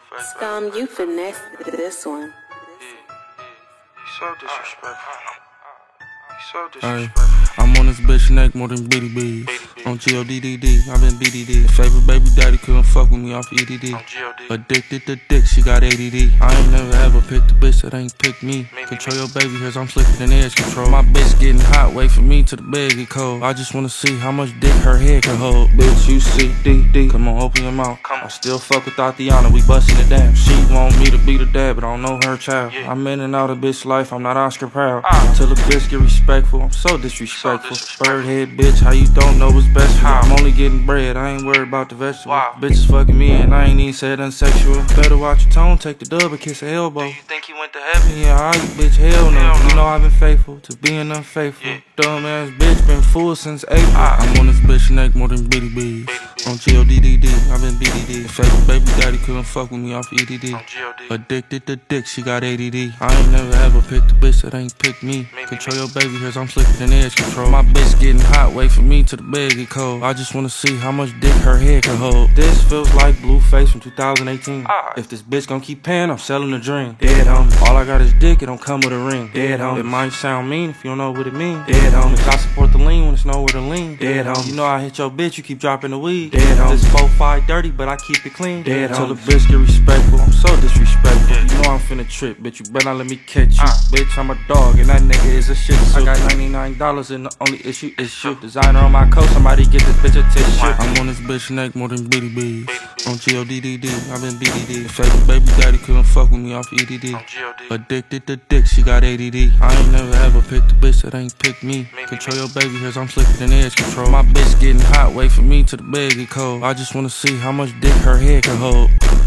Scum, you finessed this one. So disrespectful. So Ay, disrespectful. I'm on this bitch neck more than bitty bees. On GODDD, I've been BDD. Favorite baby daddy couldn't fuck with me off EDD. On GOD. Addicted to dick, she got ADD. I ain't never ever picked a bitch that ain't picked me. Control your baby hairs, I'm slicker than edge control. My bitch getting hot, wait for me till the bed get cold. I just wanna see how much dick her head can hold. Bitch, you see DD, come on, open your mouth. I still fuck with Tatiana, we bustin' it down. She want me to be the dad, but I don't know her child. I'm in and out of bitch life, I'm not Oscar proud. Till a bitch get respectful, I'm so disrespectful. Birdhead bitch, how you don't know what's best for you? I'm only getting bread, I ain't worried about the vegetables. Bitches fucking me and I ain't even said nothing sexual. Better watch your tone, take the dub and kiss her elbow. You think he went to heaven? Yeah, alright, bitch, hell no. You know I've been faithful to being unfaithful. Dumb ass bitch, been fool since April. I'm on this bitch neck more than bitty bees. On GODDD, I've been BDD. Favorite baby daddy couldn't fuck with me off EDD. On GOD. Addicted to dick, she got ADD. I ain't never ever picked a bitch that ain't picked me. Control your baby hairs, I'm slicker than edge control. My bitch getting hot, wait for me till the bed get cold. I just wanna see how much dick her head can hold. This feels like Blueface from 2018. If this bitch gon' keep paying, I'm selling a dream. Dead homie. All I got is dick, it don't come with a ring. Dead homie. It might sound mean if you don't know what it means. Dead homie. I support the lean when it's nowhere to lean. Dead homie. You know I hit your bitch, you keep dropping the weed. Dead homie. This 4-5 dirty, but I keep it clean. Dead homie. Till the bitch get respectful, I'm so disrespectful. You know I'm finna trip, bitch, you better not let me catch you. Bitch, I'm a dog, and that nigga is a shit suit. I got $99 and the only issue is shoot. Designer on my coat, somebody get this bitch a tissue. I'm on this bitch neck more than bitty bees. On GODDD, I've been BDD. Favorite baby daddy couldn't fuck with me off EDD. On GOD. Addicted to dick, she got ADD. I ain't never ever picked a bitch that ain't picked me. Control your baby hairs, I'm slicker than edge control. My bitch getting hot, wait for me till the bed get cold. I just wanna see how much dick her head can hold.